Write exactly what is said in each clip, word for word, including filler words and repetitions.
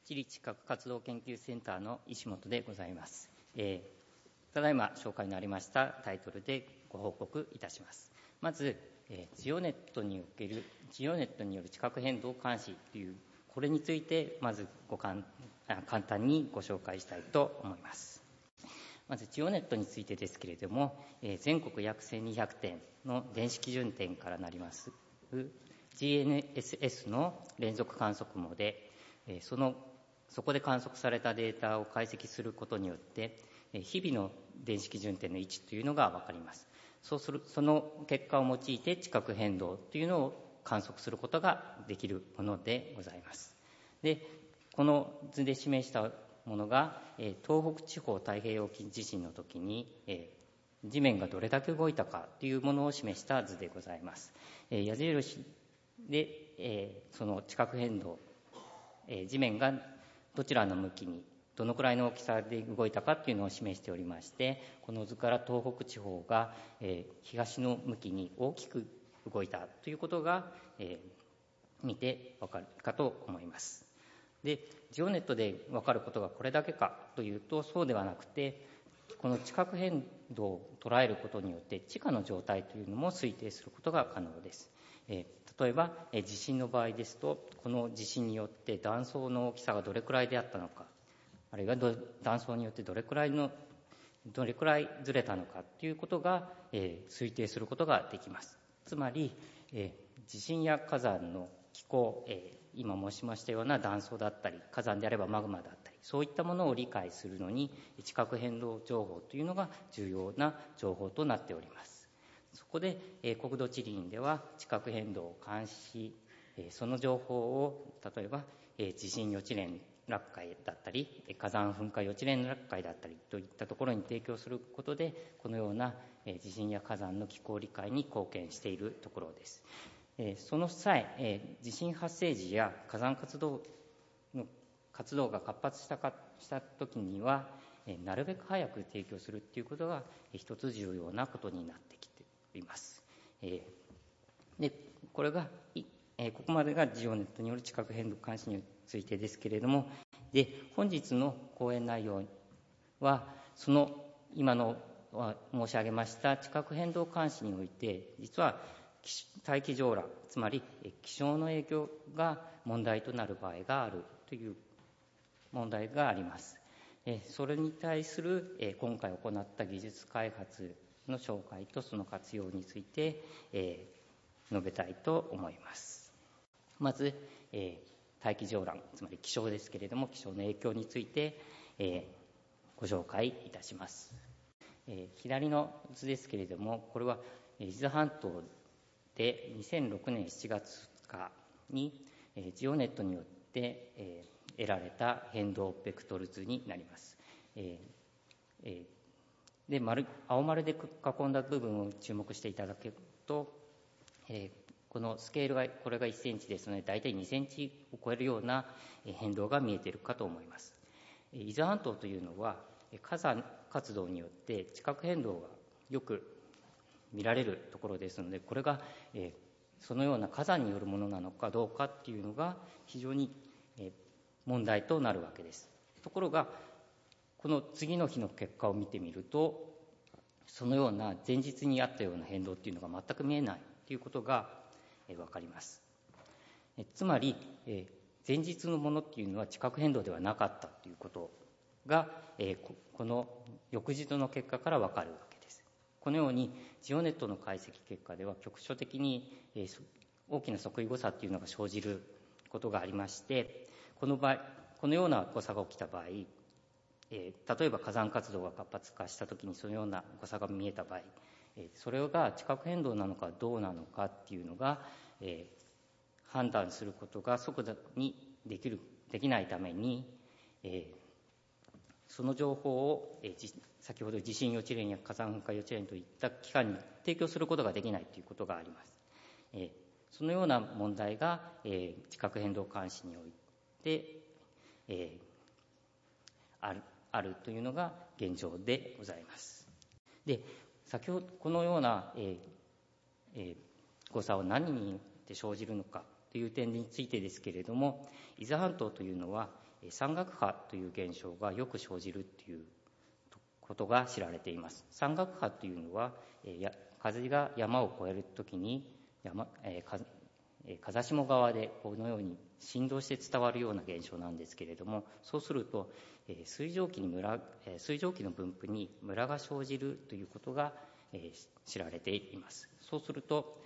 地理地殻活動研究センターの石本でございます。えー、ただいま紹介のありましたタイトルでご報告いたします。まず、えー、ジオネットにおけるジオネットによる地殻変動監視というこれについてまずごかん簡単にご紹介したいと思います。まずジオネットについてですけれども、えー、全国約せんにひゃくてんの電子基準点からなります ジーエヌエスエス の連続観測網で、えー、そのそこで観測されたデータを解析することによって日々の電子基準点の位置というのが分かります。そうするその結果を用いて地殻変動というのを観測することができるものでございます。でこの図で示したものが東北地方太平洋沖地震の時に地面がどれだけ動いたかというものを示した図でございます。矢印でその地殻変動、地面がどちらの向きにどのくらいの大きさで動いたかというのを示しておりまして、この図から東北地方が、えー、東の向きに大きく動いたということが、えー、見てわかるかと思います。で、ジオネットでわかることがこれだけかというとそうではなくて、この地殻変動を捉えることによって地下の状態というのも推定することが可能です。えー、例えば、えー、地震の場合ですと、この地震によって断層の大きさがどれくらいであったのか、あるいは断層によってどれくらいのどれくらいずれたのかということが、えー、推定することができます。つまり、えー、地震や火山の気候、えー、今申しましたような断層だったり、火山であればマグマだったり、そういったものを理解するのに地殻変動情報というのが重要な情報となっております。そこで、えー、国土地理院では地殻変動を監視し、えー、その情報を例えば、えー、地震予知連絡会だったり火山噴火予知連絡会だったりといったところに提供することで、このような地震や火山の気候理解に貢献しているところです。その際、地震発生時や火山活動の活動が活発したかした時にはなるべく早く提供するということが一つ重要なことになってきております。でこれがここまでがジオネットによる地殻変動監視についてですけれども、で本日の講演内容はその今の申し上げました地殻変動監視において、実は大気上乱、つまり気象の影響が問題となる場合があるという問題があります。それに対する今回行った技術開発の紹介とその活用について述べたいと思います。まず、えー、大気上乱、つまり気象ですけれども、気象の影響について、えー、ご紹介いたします。えー、左の図ですけれども、これは伊豆半島でにせんろくねんしちがつかに、えー、ジオネットによって、えー、得られた変動ベクトル図になります。えーえー、で丸青丸で囲んだ部分を注目していただけると、えーこのスケールがこれがいっセンチですので、大体にセンチを超えるような変動が見えているかと思います。伊豆半島というのは火山活動によって地殻変動がよく見られるところですので、これがそのような火山によるものなのかどうかっていうのが非常に問題となるわけです。ところがこの次の日の結果を見てみると、そのような前日にあったような変動っていうのが全く見えないということが分かります。つまり前日のものっていうのは地殻変動ではなかったということがこの翌日の結果から分かるわけです。このようにジオネットの解析結果では局所的に大きな測位誤差っていうのが生じることがありまして、この場合このような誤差が起きた場合、例えば火山活動が活発化したときにそのような誤差が見えた場合、それが地殻変動なのかどうなのかっていうのが、えー、判断することが即座にできるできないために、えー、その情報を、えー、先ほど地震予知連や火山噴火予知連といった機関に提供することができないということがあります。えー、そのような問題が、えー、地殻変動監視において、えー、あるあるというのが現状でございます。で先ほどこのような、えーえー、誤差は何によって生じるのかという点についてですけれども、伊豆半島というのは、 山岳波という現象がよく生じるということが知られています。山岳波というのは、風が山を越えるときに山、えー風下側でこのように振動して伝わるような現象なんですけれども、そうすると水蒸気にムラ水蒸気の分布にムラが生じるということが知られています。そうすると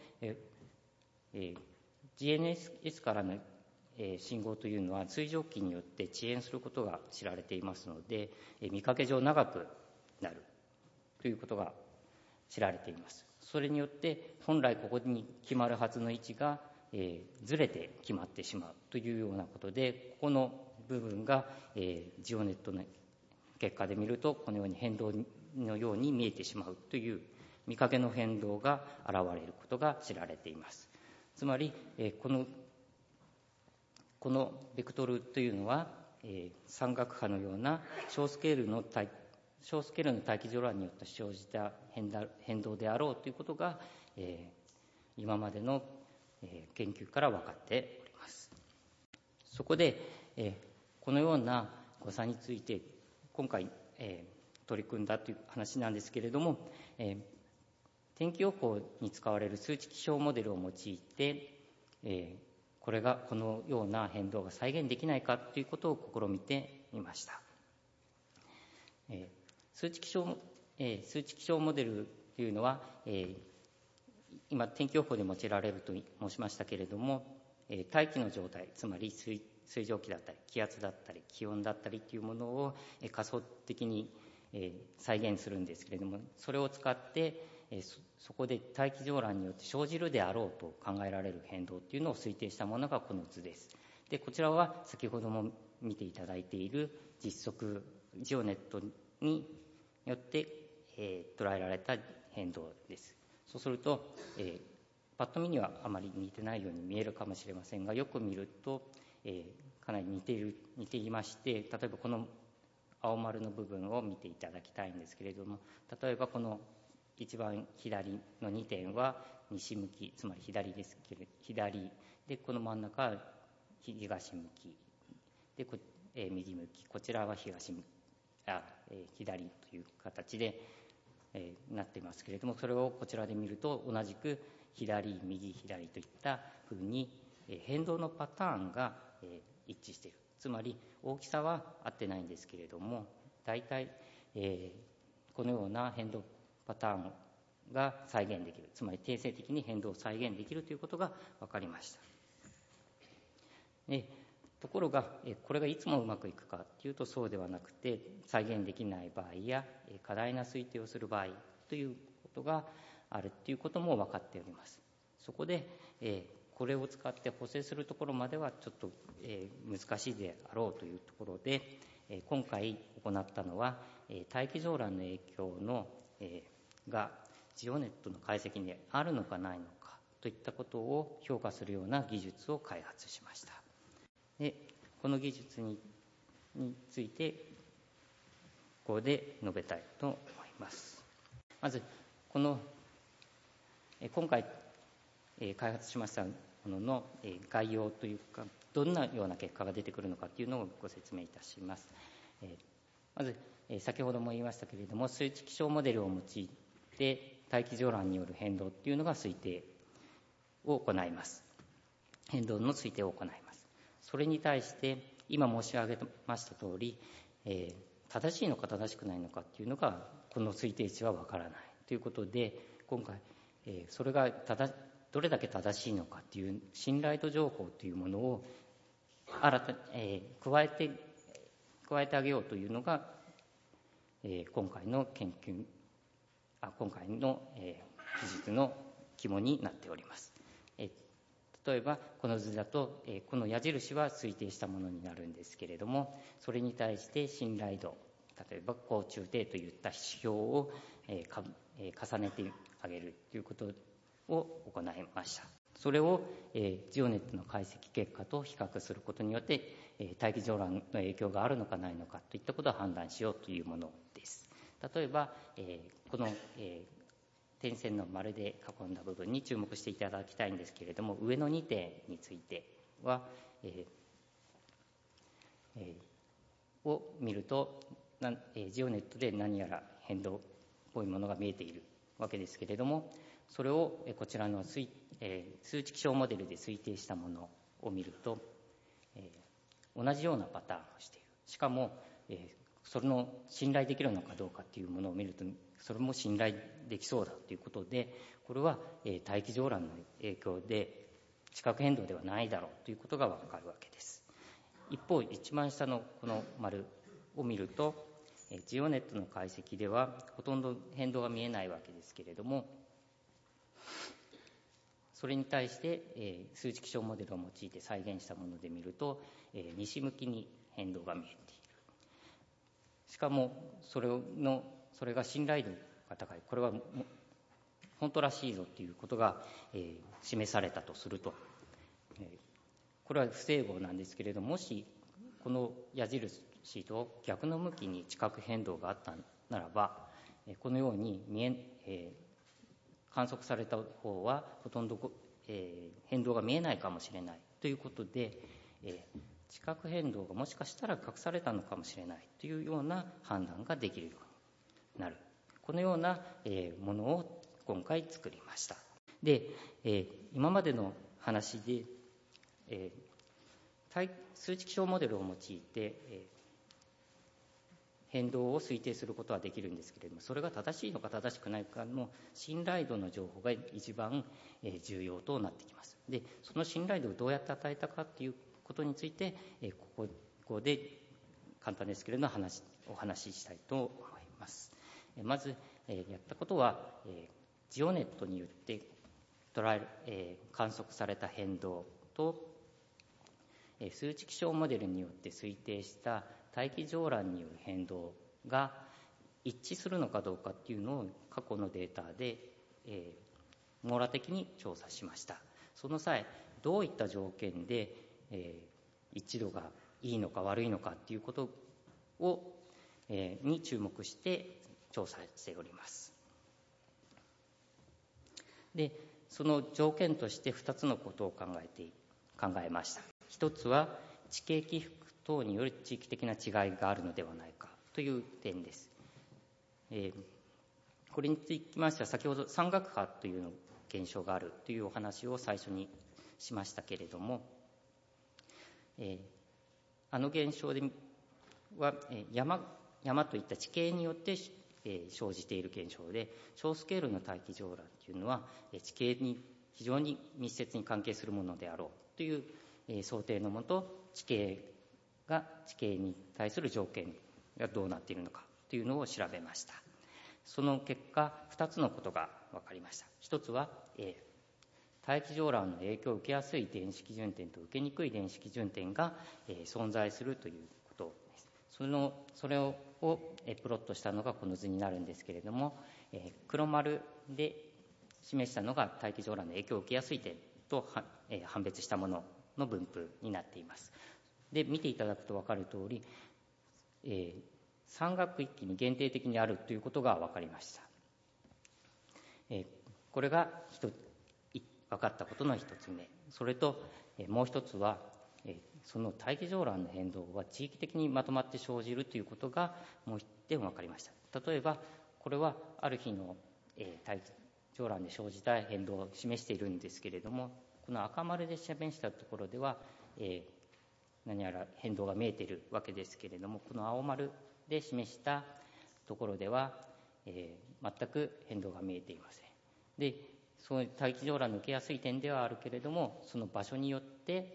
ジーエヌエス からの信号というのは水蒸気によって遅延することが知られていますので、見かけ上長くなるということが知られています。それによって本来ここに決まるはずの位置がえー、ずれて決まってしまうというようなことで、ここの部分が、えー、ジオネットの結果で見るとこのように変動のように見えてしまうという見かけの変動が現れることが知られています。つまり、えー、このこのベクトルというのは、えー、山岳波のような小スケールの大小スケールの大気序乱によって生じた変動であろうということが、えー、今までの研究から分かっております。そこで、えー、このような誤差について今回、えー、取り組んだという話なんですけれども、えー、天気予報に使われる数値気象モデルを用いて、えー、これがこのような変動が再現できないかということを試みてみました。えー、数値気象、えー、数値気象モデルというのは、えー今天気予報で用いられると申しましたけれども、大気の状態、つまり 水, 水蒸気だったり気圧だったり気温だったりというものを仮想的に再現するんですけれども、それを使ってそこで大気上乱によって生じるであろうと考えられる変動というのを推定したものがこの図です。でこちらは先ほども見ていただいている実測ジオネットによって、えー、捉えられた変動です。そうすると、えー、パッと見にはあまり似てないように見えるかもしれませんが、よく見ると、えー、かなり似ている似ていまして、例えばこの青丸の部分を見ていただきたいんですけれども、例えばこの一番左のにてんは西向き、つまり左ですけれど左で、この真ん中は東向きで、こ、えー、右向き、こちらは東向きあ、えー、左という形でえー、なっていますけれども、それをこちらで見ると同じく左右左といったふうに、えー、変動のパターンが、えー、一致している。つまり大きさは合ってないんですけれども、大体、えー、このような変動パターンが再現できる、つまり定性的に変動を再現できるということが分かりました。でところがこれがいつもうまくいくかというとそうではなくて、再現できない場合や過大な推定をする場合ということがあるということも分かっております。そこでこれを使って補正するところまではちょっと難しいであろうというところで、今回行ったのは大気上乱の影響のがジオネットの解析にあるのかないのかといったことを評価するような技術を開発しました。でこの技術 に, についてここで述べたいと思います。まずこの今回開発しましたものの概要というか、どんなような結果が出てくるのかというのをご説明いたします。まず先ほども言いましたけれども、数値気象モデルを用いて大気上乱による変動というのが推定を行います。変動の推定を行います。それに対して今申し上げました通り、えー、正しいのか正しくないのかっていうのがこの推定値は分からないということで、今回、えー、それがただどれだけ正しいのかっていう信頼度情報というものを新た、えー、加えて加えてあげようというのが、えー、今回の研究あ今回の、えー、技術の肝になっております。例えばこの図だと、えー、この矢印は推定したものになるんですけれども、それに対して信頼度、例えば高中低といった指標を、えーかえー、重ねてあげるということを行いました。それを、えー、ジオネットの解析結果と比較することによって、えー、大気上乱の影響があるのかないのかといったことを判断しようというものです。例えば、えー、この、えー点線の丸で囲んだ部分に注目していただきたいんですけれども、上のにてんについては、えーえー、を見るとな、えー、ジオネットで何やら変動っぽいものが見えているわけですけれども、それをこちらの数、えー、数値気象モデルで推定したものを見ると、えー、同じようなパターンをしている。しかも、えー、それの信頼できるのかどうかというものを見ると、それも信頼できそうだということで、これは、えー、大気上乱の影響で地殻変動ではないだろうということがわかるわけです。一方、一番下のこの丸を見ると、ジオネットの解析ではほとんど変動が見えないわけですけれども、それに対して、えー、数値気象モデルを用いて再現したもので見ると、えー、西向きに変動が見えている。しかもそれのそれが信頼度が高い、これは本当らしいぞということが、えー、示されたとすると、えー、これは不整合なんですけれども、もしこの矢印と逆の向きに地殻変動があったならば、えー、このように見え、えー観測された方はほとんど、えー、変動が見えないかもしれないということで、えー、地殻変動がもしかしたら隠されたのかもしれないというような判断ができるようになる、このような、えー、ものを今回作りました。で、えー、今までの話で、えー、数値気象モデルを用いて、えー変動を推定することはできるんですけれども、それが正しいのか正しくないかの信頼度の情報が一番重要となってきます。で、その信頼度をどうやって与えたかということについて、ここ、ここで簡単ですけれども話お話ししたいと思います。まずやったことは、ジオネットによって捉え観測された変動と数値気象モデルによって推定した大気上乱による変動が一致するのかどうかっていうのを過去のデータで、えー、網羅的に調査しました。その際どういった条件で、えー、一致度がいいのか悪いのかっていうことを、えー、に注目して調査しております。で、その条件としてふたつのことを考えて考えました。一つは地形起伏等による地域的な違いがあるのではないかという点です。えー、これにつきましては先ほど山岳波というの現象があるというお話を最初にしましたけれども、えー、あの現象では、えー、山山といった地形によって、えー、生じている現象で、小スケールの大気上乱というのは、えー、地形に非常に密接に関係するものであろうという、えー、想定のもと、地形が地形に対する条件がどうなっているのかというのを調べました。その結果ふたつのことが分かりました。一つは、えー、大気上乱の影響を受けやすい電子基準点と受けにくい電子基準点が、えー、存在するということです。そのそれをを、えー、プロットしたのがこの図になるんですけれども、えー、黒丸で示したのが大気上乱の影響を受けやすい点と、えー、判別したものの分布になっています。で、見ていただくと分かるとおり、えー、山岳域に限定的にあるということが分かりました。えー、これが分かったことの一つ目。それと、えー、もう一つは、えー、その大気上乱の変動は地域的にまとまって生じるということがもう一点分かりました。例えばこれはある日の、えー、大気上乱で生じた変動を示しているんですけれども、この赤丸で示したところでは、えー何やら変動が見えているわけですけれども、この青丸で示したところでは、えー、全く変動が見えていません。で、そういう大気上乱の受けやすい点ではあるけれども、その場所によって、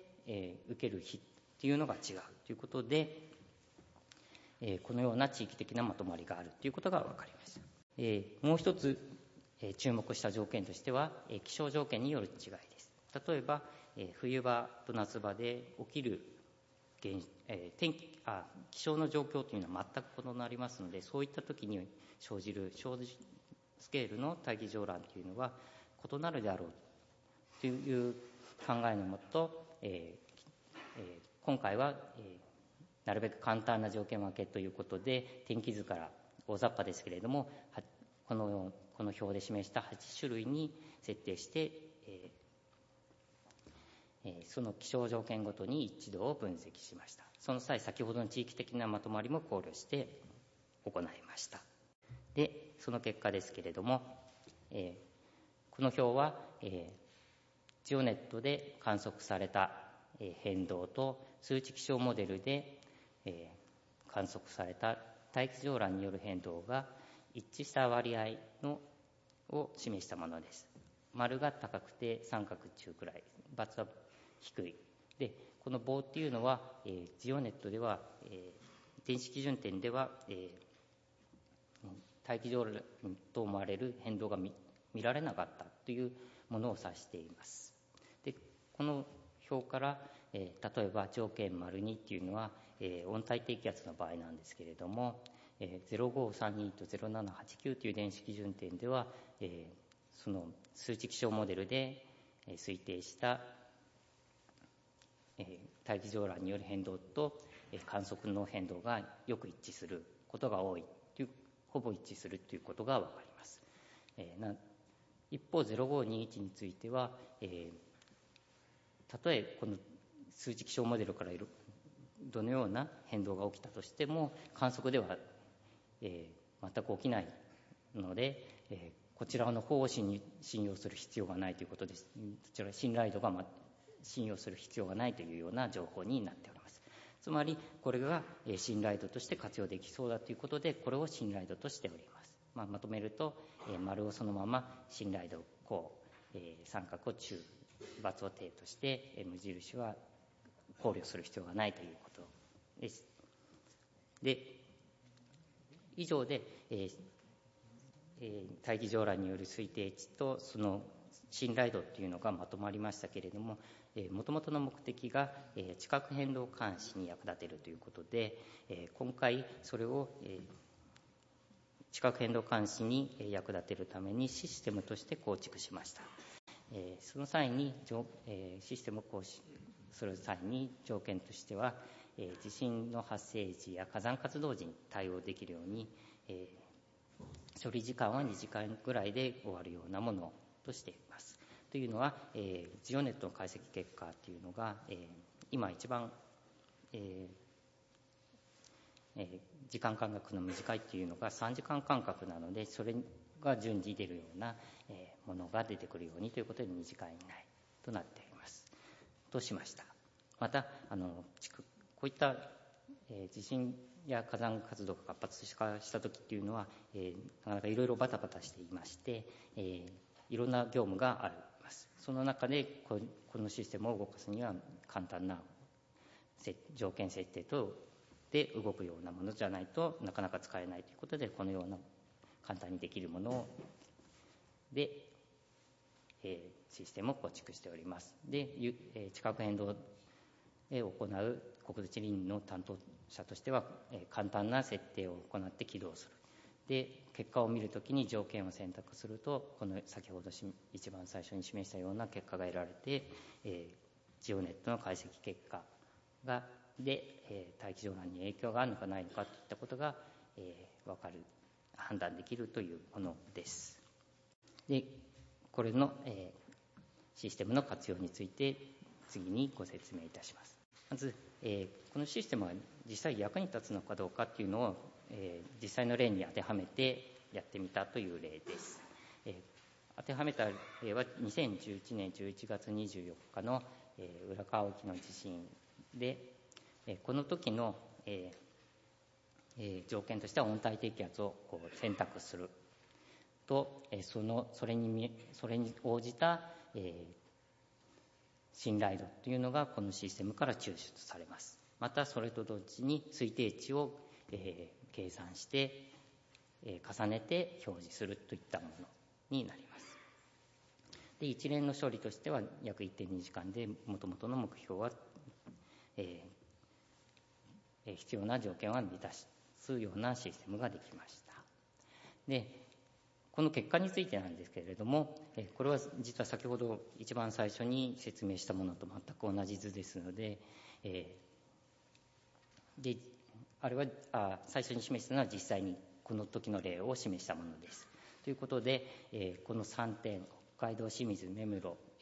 えー、受ける日というのが違うということで、えー、このような地域的なまとまりがあるということが分かりました。えー、もう一つ、えー、注目した条件としては、えー、気象条件による違いです。例えば、えー、冬場と夏場で起きるえー、天気あ気象の状況というのは全く異なりますので、そういった時に生じる小スケールの大気上乱というのは異なるであろうという考えのもと、えーえー、今回は、えー、なるべく簡単な条件分けということで、天気図から大雑把ですけれども、このこの表で示したはち種類に設定して、えーえー、その気象条件ごとに一致度を分析しました。その際、先ほどの地域的なまとまりも考慮して行いました。で、その結果ですけれども、えー、この表は、えー、ジオネットで観測された、えー、変動と数値気象モデルで、えー、観測された大気上乱による変動が一致した割合のを示したものです。丸が高くて三角中くらい、×は低い。で、この棒っていうのは、えー、ジオネットでは、えー、電子基準点では、えー、大気上乱と思われる変動が 見, 見られなかったというものを指しています。で、この表から、えー、例えば条件 ② っていうのは、えー、温帯低気圧の場合なんですけれども、えー、ゼロごさんにとゼロななはちきゅうという電子基準点では、えー、その数値気象モデルで、えー、推定した、えー、大気上乱による変動と、えー、観測の変動がよく一致することが多いという、ほぼ一致するということが分かります。えー、な一方ゼロごにいちについては、えー、たとえこの数値気象モデルからいるどのような変動が起きたとしても観測では、えー、全く起きないので、えー、こちらの方を信用する必要がないということです。こちら信頼度が、ま、信用する必要がないというような情報になっております。つまりこれが信頼度として活用できそうだということで、これを信頼度としております。まあ、まとめると、えー、丸をそのまま信頼度項、えー、三角を中、×を定として、えー、無印は考慮する必要がないということです。で、以上で、えーえー、大気上乱による推定値とその信頼度というのがまとまりましたけれども、えー、元々の目的が、えー、地殻変動監視に役立てるということで、えー、今回それを、えー、地殻変動監視に役立てるためにシステムとして構築しました。えー、その際に、えー、システムを構築する際に条件としては、えー、地震の発生時や火山活動時に対応できるように、えー、処理時間はにじかんぐらいで終わるようなものとしています。というのは、えー、ジオネットの解析結果というのが、えー、今一番、えーえー、時間間隔の短いというのがさんじかん間隔なので、それが順次出るような、えー、ものが出てくるようにということでにじかん以内となっていますとしました。またあのこういった、えー、地震や火山活動が活発化した時っていうのは、えー、なかなかいろいろバタバタしていまして、えー、いろんな業務があります。その中でこのシステムを動かすには簡単な条件設定等で動くようなものじゃないとなかなか使えないということで、このような簡単にできるもので、えー、システムを構築しております。で、えー、地殻変動を行う国土地理院の担当者としては、えー、簡単な設定を行って起動する。で、結果を見るときに条件を選択すると、この先ほどし一番最初に示したような結果が得られて、えー、ジオネットの解析結果がで、えー、大気上乱に影響があるのかないのかといったことが、えー、分かる判断できるというものです。で、これの、えー、システムの活用について次にご説明いたします。まず、えー、このシステムは実際役に立つのかどうかっていうのを、えー、実際の例に当てはめてやってみたという例です。えー、当てはめた例はにせんじゅういちねんじゅういちがつにじゅうよっかの、えー、浦河沖の地震で、えー、この時の、えーえー、条件としては温帯低気圧をこう選択すると、えー、そのそれにそれに応じた、えー信頼度というのがこのシステムから抽出されます。またそれと同時に推定値を、えー、計算して、えー、重ねて表示するといったものになります。で、一連の処理としては約 いってんにじかんで元々の目標は、えー、必要な条件は満たすようなシステムができました。で、この結果についてなんですけれども、これは実は先ほど一番最初に説明したものと全く同じ図ですので、えー、であれはあ最初に示したのは実際にこの時の例を示したものです。ということで、えー、このさんてん、北海道清水、根室、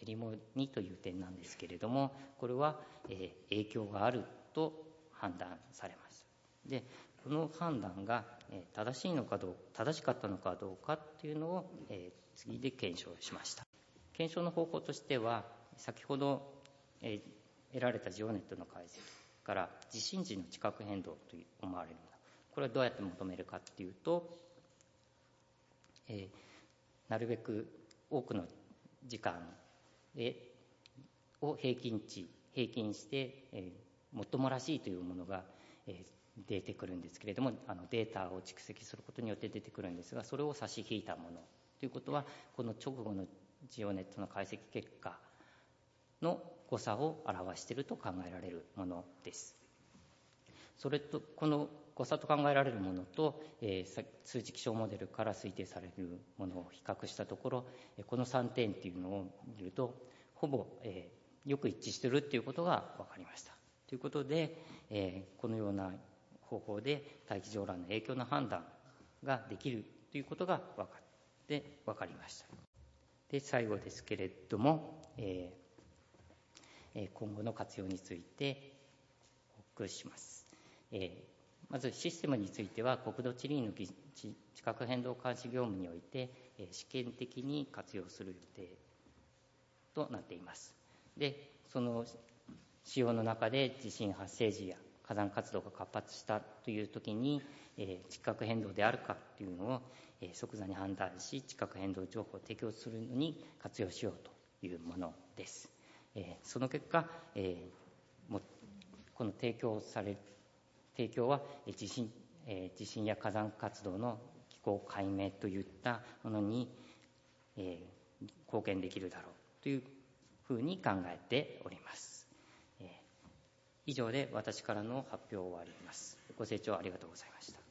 減りもにという点なんですけれども、これは、えー、影響があると判断されました。でこの判断が、えー、正しいのかどう正しかったのかどうかっていうのを、えー、次で検証しました。検証の方法としては、先ほど、えー、得られたジオネットの解析から地震時の地殻変動と思われるもの、これはどうやって求めるかっていうと、えー、なるべく多くの時間でを平均値平均して、えー、もっともらしいというものが、えー、出てくるんですけれども、あのデータを蓄積することによって出てくるんですが、それを差し引いたものということは、この直後のジオネットの解析結果の誤差を表していると考えられるものです。それとこの誤差と考えられるものと、えー、数値気象モデルから推定されるものを比較したところ、このさんてんっていうのを見るとほぼ、えー、よく一致しているということが分かりました。ということで、えー、このような方法で大気上乱の影響の判断ができるということが分かって分かりました。で最後ですけれども、えー、今後の活用について報告します。えーまずシステムについては、国土地理院の地殻変動監視業務において試験的に活用する予定となっています。でその使用の中で地震発生時や火山活動が活発したという時に、えー、地殻変動であるかというのを、えー、即座に判断し、地殻変動情報を提供するのに活用しようというものです。えー、その結果、えー、もこの提供される提供は地震、えー、地震や火山活動の気候解明といったものに、えー、貢献できるだろうというふうに考えております。えー、以上で私からの発表を終わります。ご清聴ありがとうございました。